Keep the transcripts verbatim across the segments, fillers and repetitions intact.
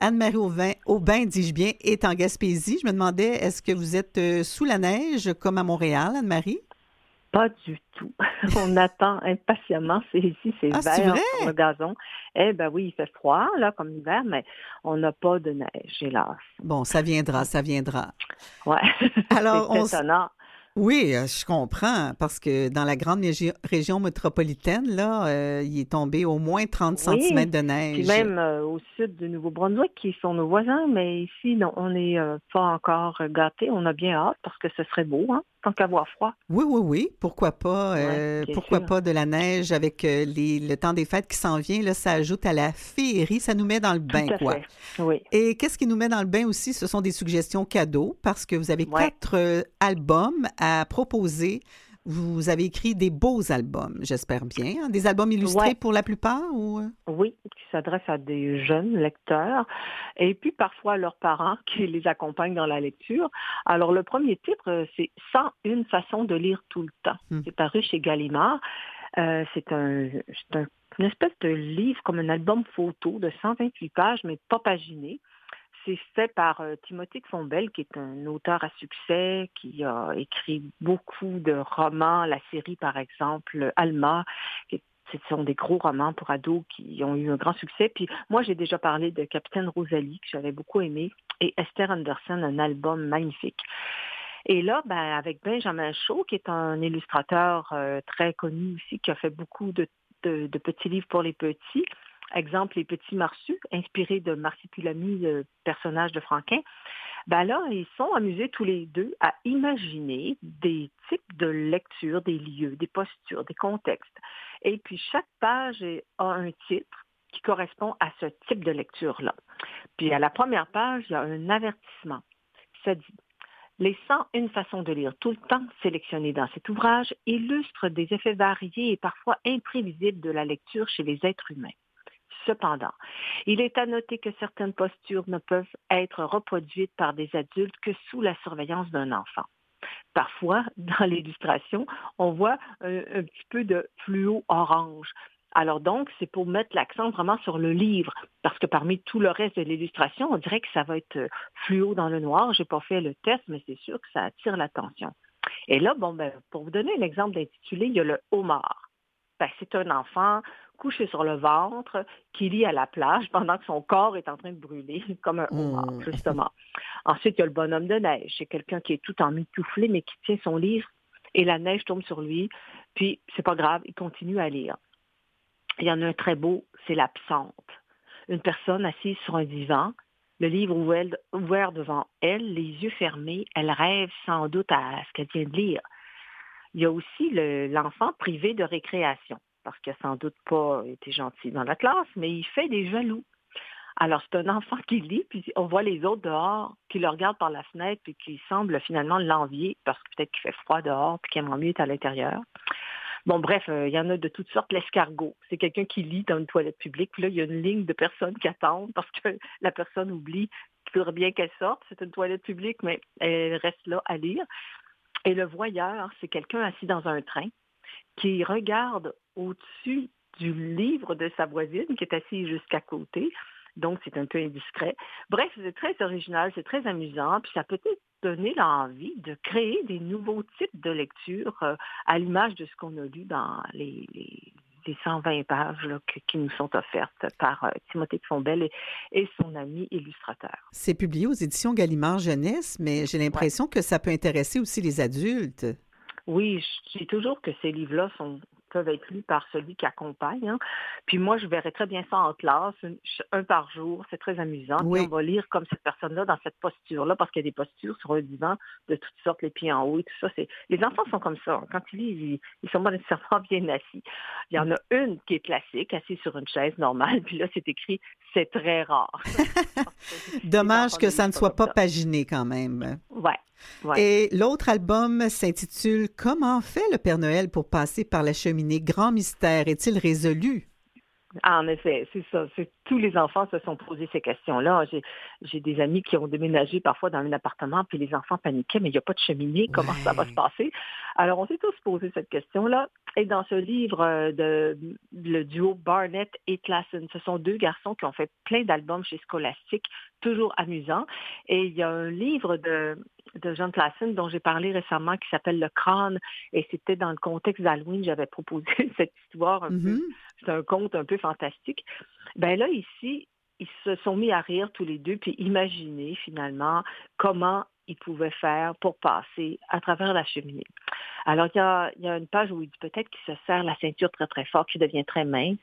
Anne-Marie Aubin, Aubin, dis-je bien, est en Gaspésie. Je me demandais, est-ce que vous êtes euh, sous la neige comme à Montréal, Anne-Marie? Pas du tout. On attend impatiemment. C'est ici, c'est Ah, c'est vert vrai? sur le gazon. Eh ben oui, il fait froid, là, comme l'hiver, mais on n'a pas de neige, hélas. Bon, ça viendra, ça viendra. Ouais, Alors, c'est on, s- étonnant. oui, euh, je comprends, parce que dans la grande régi- région métropolitaine, là, euh, il est tombé au moins trente Oui, centimètres de puis neige. même euh, au sud du Nouveau-Brunswick, qui sont nos voisins, mais ici, non, on n'est euh, pas encore gâtés. On a bien hâte parce que ce serait beau, hein, tant qu'avoir froid. Oui, oui, oui. Pourquoi pas, Oui, euh, bien pourquoi sûr. pas de la neige avec euh, les, le temps des fêtes qui s'en vient, là, ça ajoute à la féerie, ça nous met dans le Tout bain, à quoi. fait. Oui, Et qu'est-ce qui nous met dans le bain aussi? Ce sont des suggestions cadeaux parce que vous avez ouais. quatre euh, albums à proposer. Vous avez écrit des beaux albums, j'espère bien, hein? Des albums illustrés Ouais. pour la plupart ou... euh? Oui, qui s'adresse à des jeunes lecteurs et puis parfois à leurs parents qui les accompagnent dans la lecture. Alors le premier titre, euh, c'est cent une façons de lire tout le temps. Hmm. C'est paru chez Gallimard. Euh, c'est un, c'est un- une espèce de livre comme un album photo de cent vingt-huit pages, mais pas paginé. C'est fait par euh, Timothée de Fontbelle, qui est un auteur à succès, qui a écrit beaucoup de romans. La série, par exemple, Alma, qui est- ce sont des gros romans pour ados qui ont eu un grand succès. Puis moi, j'ai déjà parlé de Capitaine Rosalie, que j'avais beaucoup aimé, et Esther Anderson, un album magnifique. Et là, ben, avec Benjamin Shaw, qui est un illustrateur euh, très connu aussi, qui a fait beaucoup de, de- de petits livres pour les petits. Exemple, Les Petits Marsus, inspiré de Marsupilami, le personnage de Franquin. Ben là, ils sont amusés tous les deux à imaginer des types de lecture, des lieux, des postures, des contextes. Et puis, chaque page est- a un titre qui correspond à ce type de lecture-là. Puis, à la première page, il y a un avertissement. Ça dit les cent une façons de lire tout le temps sélectionnées dans cet ouvrage illustrent des effets variés et parfois imprévisibles de la lecture chez les êtres humains. Cependant, il est à noter que certaines postures ne peuvent être reproduites par des adultes que sous la surveillance d'un enfant. Parfois, dans l'illustration, on voit un, un petit peu de fluo orange. Alors donc, c'est pour mettre l'accent vraiment sur le livre, parce que parmi tout le reste de l'illustration, on dirait que ça va être euh, fluo dans le noir. J'ai pas fait le test, mais c'est sûr que ça attire l'attention. Et là, bon, ben, pour vous donner un exemple d'intitulé, il y a le homard. Ben, c'est un enfant couché sur le ventre qui lit à la plage pendant que son corps est en train de brûler, comme un homard, Hmm. justement. Ensuite, il y a le bonhomme de neige. C'est quelqu'un qui est tout emmitouflé, mais qui tient son livre et la neige tombe sur lui. Puis, c'est pas grave, il continue à lire. Il y en a un très beau, c'est l'absente. Une personne assise sur un divan, le livre ouvert, ouvert devant elle, les yeux fermés, elle rêve sans doute à ce qu'elle vient de lire. Il y a aussi le- l'enfant privé de récréation, parce qu'il n'a sans doute pas été gentil dans la classe, mais il fait des jaloux. Alors, c'est un enfant qui lit, puis on voit les autres dehors qui le regardent par la fenêtre, puis qui semblent finalement l'envier, parce que peut-être qu'il fait froid dehors, puis qu'il aimerait mieux être à l'intérieur. Bon, bref, euh, il y en a de toutes sortes. L'escargot, c'est quelqu'un qui lit dans une toilette publique, puis là, il y a une ligne de personnes qui attendent, parce que la personne oublie qu'il faudrait bien qu'elle sorte. C'est une toilette publique, mais elle reste là à lire. Et le voyeur, c'est quelqu'un assis dans un train qui regarde au-dessus du livre de sa voisine qui est assise juste à côté. Donc, c'est un peu indiscret. Bref, c'est très original, c'est très amusant, puis ça peut peut-être donner l'envie de créer des nouveaux types de lecture euh, à l'image de ce qu'on a lu dans les, les, les cent vingt pages là, que- qui nous sont offertes par euh, Timothée de Fontbelle et, et son ami illustrateur. C'est publié aux éditions Gallimard Jeunesse, mais j'ai Ouais. l'impression que ça peut intéresser aussi les adultes. Oui, je dis toujours que ces livres-là sont, peuvent être lus par celui qui accompagne, hein. Puis moi, je verrais très bien ça en classe, une- un par jour, c'est très amusant. Puis on Oui. va lire comme cette personne-là dans cette posture-là, parce qu'il y a des postures sur un divan de toutes sortes, les pieds en haut et tout ça. C'est... Les enfants sont comme ça, hein. Quand ils lisent, ils, ils sont pas nécessairement bien assis. Il y en a une qui est classique, assise sur une chaise normale, puis là, c'est écrit «C'est très rare». Parce que les Dommage enfants que ne ça lisent ne pas soit comme pas ça. paginé quand même. Ouais, ouais. Et l'autre album s'intitule Comment fait le Père Noël pour passer par la cheminée? Grand mystère, est-il résolu? Ah, en effet, c'est ça. C'est, tous les enfants se sont posés ces questions-là. J'ai, j'ai des amis qui ont déménagé parfois dans un appartement, puis les enfants paniquaient, mais il n'y a pas de cheminée, comment ça va se Ouais. passer? Alors, on s'est tous posé cette question-là. Et dans ce livre, euh, de, le duo Barnett et Klassen, ce sont deux garçons qui ont fait plein d'albums chez Scholastic, toujours amusants. Et il y a un livre de, de John Klassen dont j'ai parlé récemment qui s'appelle Le Crâne. Et c'était dans le contexte d'Halloween, j'avais proposé cette histoire un peu, Mhm. c'est un conte un peu fantastique. Ben là, ici, ils se sont mis à rire tous les deux, puis imaginer finalement comment ils pouvaient faire pour passer à travers la cheminée. Alors, il y a, il y a une page où il dit peut-être qu'il se serre la ceinture très, très fort, qu'il devient très mince,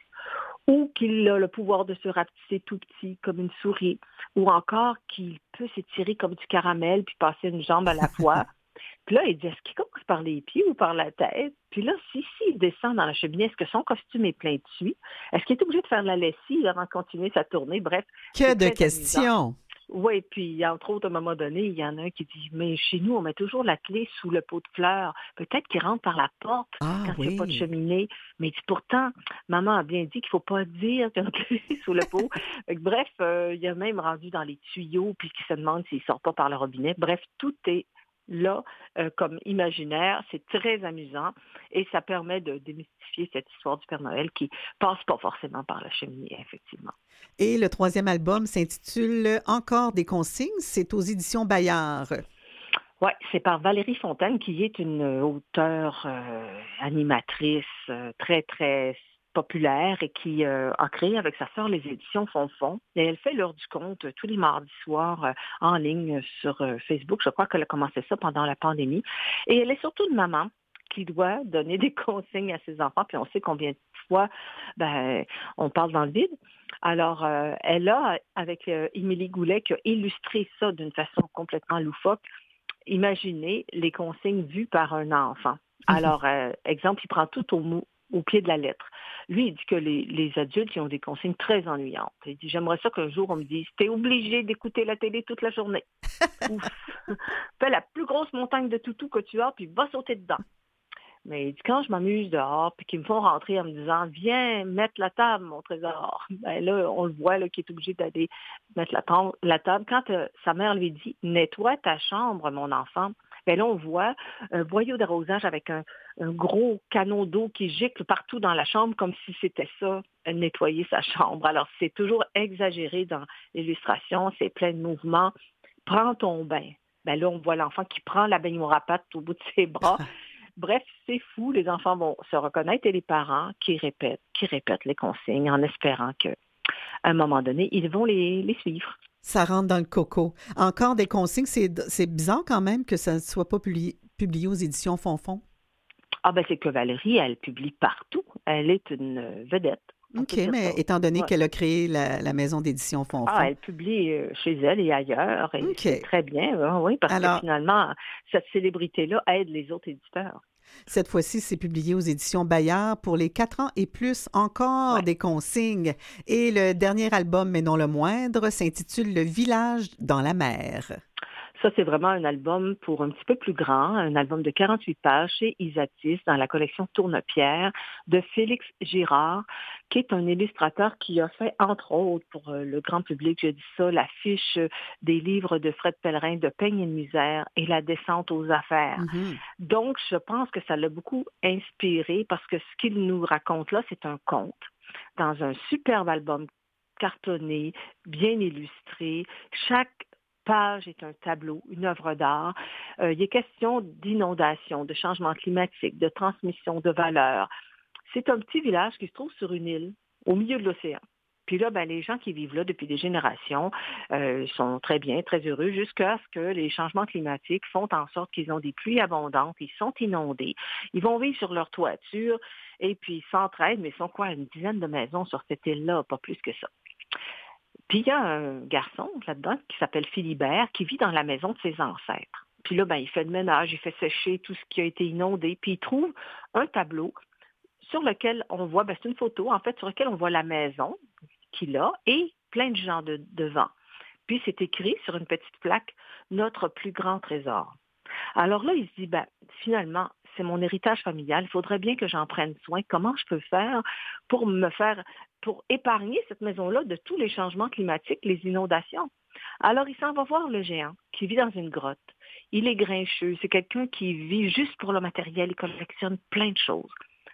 ou qu'il a le pouvoir de se rapetisser tout petit comme une souris, ou encore qu'il peut s'étirer comme du caramel puis passer une jambe à la fois. Puis là, il dit, est-ce qu'il commence par les pieds ou par la tête? Puis là, si, si il descend dans la cheminée, est-ce que son costume est plein de suie? Est-ce qu'il est obligé de faire de la lessive avant de continuer sa tournée? Bref, Que c'est de très amusant. questions! Oui, puis entre autres, à un moment donné, il y en a un qui dit, mais chez nous, on met toujours la clé sous le pot de fleurs. Peut-être qu'il rentre par la porte Ah quand il n'y a pas de oui. cheminée. Mais il dit, pourtant, maman a bien dit qu'il ne faut pas dire qu'il y a une clé sous le pot. Fait que bref, euh, il y a même rendu dans les tuyaux, puis qui se demande s'il ne sort pas par le robinet. Bref, tout est là euh, comme imaginaire. C'est très amusant et ça permet de démystifier cette histoire du Père Noël qui passe pas forcément par la cheminée, effectivement. Et le troisième album s'intitule Encore des consignes. C'est aux éditions Bayard. Oui, c'est par Valérie Fontaine, qui est une auteure euh, animatrice euh, très, très populaire et qui euh, a créé avec sa sœur les éditions Fonfon. Et elle fait l'heure du conte tous les mardis soirs euh, en ligne sur euh, Facebook. Je crois qu'elle a commencé ça pendant la pandémie. Et elle est surtout une maman qui doit donner des consignes à ses enfants. Puis on sait combien de fois ben, on parle dans le vide. Alors, euh, elle a, avec euh, Émilie Goulet, qui a illustré ça d'une façon complètement loufoque, imaginez les consignes vues par un enfant. Alors, euh, exemple, il prend tout au, mot, au pied de la lettre. Lui, il dit que les, les adultes, ils ont des consignes très ennuyantes. Il dit, j'aimerais ça qu'un jour, on me dise, t'es obligé d'écouter la télé toute la journée. Ouf! Fais la plus grosse montagne de toutou que tu as, puis va sauter dedans. Mais il dit, quand je m'amuse dehors, puis qu'ils me font rentrer en me disant, viens mettre la table, mon trésor. Ben là, on le voit, là, qu'il est obligé d'aller mettre la, ta- la table. Quand euh, sa mère lui dit, nettoie ta chambre, mon enfant, ben là, on voit un boyau d'arrosage avec un, un gros canot d'eau qui gicle partout dans la chambre, comme si c'était ça, euh, nettoyer sa chambre. Alors, c'est toujours exagéré dans l'illustration, c'est plein de mouvements. Prends ton bain. Ben là, on voit l'enfant qui prend la baignoire à pattes au bout de ses bras. Bref, c'est fou, les enfants vont se reconnaître et les parents qui répètent, qui répètent les consignes en espérant qu'à un moment donné, ils vont les, les suivre. Ça rentre dans le coco. Encore des consignes, c'est, c'est bizarre quand même que ça ne soit pas publié, publié aux éditions Fonfon. Ah ben c'est que Valérie, elle publie partout. Elle est une vedette. On peut OK, dire mais ça. étant donné Ouais. qu'elle a créé la, la maison d'édition Ah, Fonfon. elle publie euh, chez elle et ailleurs, et OK. c'est très bien, hein, oui, parce que Alors, finalement, cette célébrité-là aide les autres éditeurs. cette fois-ci, c'est publié aux éditions Bayard pour les quatre ans et plus, encore Ouais. des consignes. Et le dernier album, mais non le moindre, s'intitule Le village dans la mer. Ça, c'est vraiment un album pour un petit peu plus grand, un album de quarante-huit pages chez Isatis dans la collection Tourne-Pierre de Félix Girard, qui est un illustrateur qui a fait, entre autres, pour euh, le grand public, je dis ça, l'affiche des livres de Fred Pellerin de Peigne et de misère et La descente aux affaires. Mm-hmm. Donc, je pense que ça l'a beaucoup inspiré parce que ce qu'il nous raconte là, c'est un conte dans un superbe album cartonné, bien illustré. Chaque page est un tableau, une œuvre d'art. Euh, il est question d'inondation, de changement climatique, de transmission de valeurs. C'est un petit village qui se trouve sur une île au milieu de l'océan. Puis là, ben, les gens qui vivent là depuis des générations euh, sont très bien, très heureux, jusqu'à ce que les changements climatiques font en sorte qu'ils ont des pluies abondantes, ils sont inondés, ils vont vivre sur leur toiture, et puis ils s'entraident, mais ils sont quoi, une dizaine de maisons sur cette île-là, pas plus que ça. Puis il y a un garçon là-dedans qui s'appelle Philibert qui vit dans la maison de ses ancêtres. Puis là, ben, il fait le ménage, il fait sécher tout ce qui a été inondé, puis il trouve un tableau sur lequel on voit, ben, c'est une photo en fait, sur lequel on voit la maison qu'il a et plein de gens de, devant. Puis c'est écrit sur une petite plaque, notre plus grand trésor. Alors là, il se dit, ben, finalement, c'est mon héritage familial, il faudrait bien que j'en prenne soin. Comment je peux faire pour me faire, pour épargner cette maison-là de tous les changements climatiques, les inondations? Alors, il s'en va voir le géant qui vit dans une grotte. Il est grincheux, c'est quelqu'un qui vit juste pour le matériel, il collectionne plein de choses.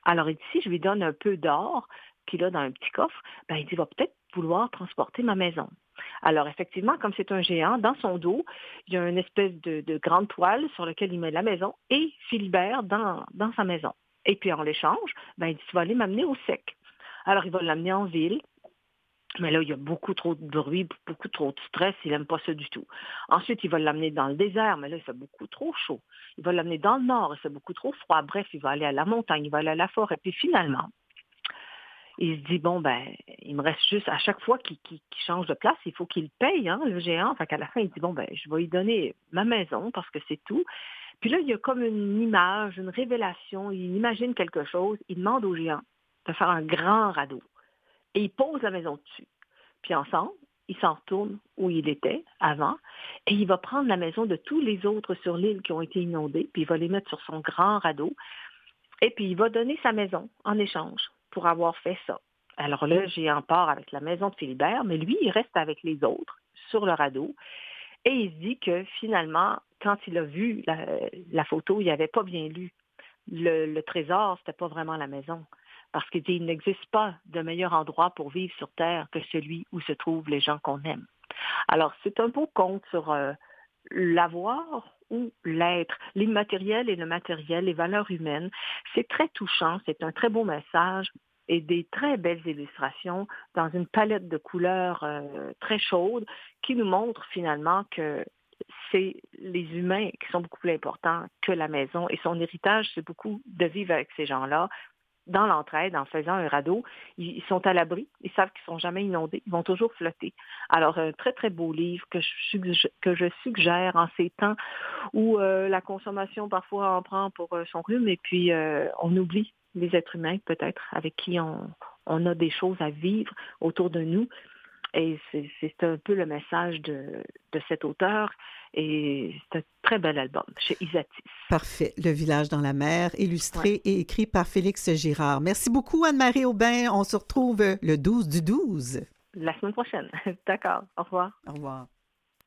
Alors, il dit, si je lui donne un peu d'or qu'il a dans un petit coffre, ben, il dit, il va peut-être vouloir transporter ma maison. Alors, effectivement, comme c'est un géant, dans son dos, il y a une espèce de, de grande toile sur laquelle il met la maison et Philibert dans, dans sa maison. Et puis, en l'échange, ben, il dit, tu vas aller m'amener au sec. Alors, il va l'amener en ville. Mais là, il y a beaucoup trop de bruit, beaucoup trop de stress. Il n'aime pas ça du tout. Ensuite, il va l'amener dans le désert, mais là, il fait beaucoup trop chaud. Il va l'amener dans le nord, il fait beaucoup trop froid. Bref, il va aller à la montagne, il va aller à la forêt. Puis finalement, il se dit, bon, ben, il me reste juste, à chaque fois qu'il, qu'il, qu'il change de place, il faut qu'il paye, hein, le géant. Fait qu'à la fin, il dit, bon, ben, je vais lui donner ma maison parce que c'est tout. Puis là, il y a comme une image, une révélation. Il imagine quelque chose. Il demande au géant de faire un grand radeau. Et il pose la maison dessus. Puis ensemble, il s'en retourne où il était avant et il va prendre la maison de tous les autres sur l'île qui ont été inondés, puis il va les mettre sur son grand radeau et puis il va donner sa maison en échange pour avoir fait ça. Alors là, j'ai en part avec la maison de Philibert, mais lui, il reste avec les autres sur le radeau et il se dit que finalement, quand il a vu la, la photo, il n'avait pas bien lu. Le, le trésor, c'était pas vraiment la maison. Parce qu'il dit, il n'existe pas de meilleur endroit pour vivre sur Terre que celui où se trouvent les gens qu'on aime. Alors, c'est un beau conte sur euh, l'avoir ou l'être, l'immatériel et le matériel, les valeurs humaines. C'est très touchant, c'est un très beau message et des très belles illustrations dans une palette de couleurs euh, très chaude qui nous montrent finalement que c'est les humains qui sont beaucoup plus importants que la maison. Et son héritage, c'est beaucoup de vivre avec ces gens-là, dans l'entraide, en faisant un radeau. Ils sont à l'abri, ils savent qu'ils ne sont jamais inondés, ils vont toujours flotter. Alors, un très, très beau livre que je, que je suggère en ces temps où euh, la consommation parfois en prend pour euh, son rhume et puis euh, on oublie les êtres humains peut-être avec qui on, on a des choses à vivre autour de nous. Et c'est, c'est un peu le message de, de cet auteur. Et c'est un très bel album chez Isatis. Parfait. Le village dans la mer, illustré Ouais. et écrit par Félix Girard. Merci beaucoup, Anne-Marie Aubin. On se retrouve le douze du douze. La semaine prochaine. D'accord. Au revoir. Au revoir.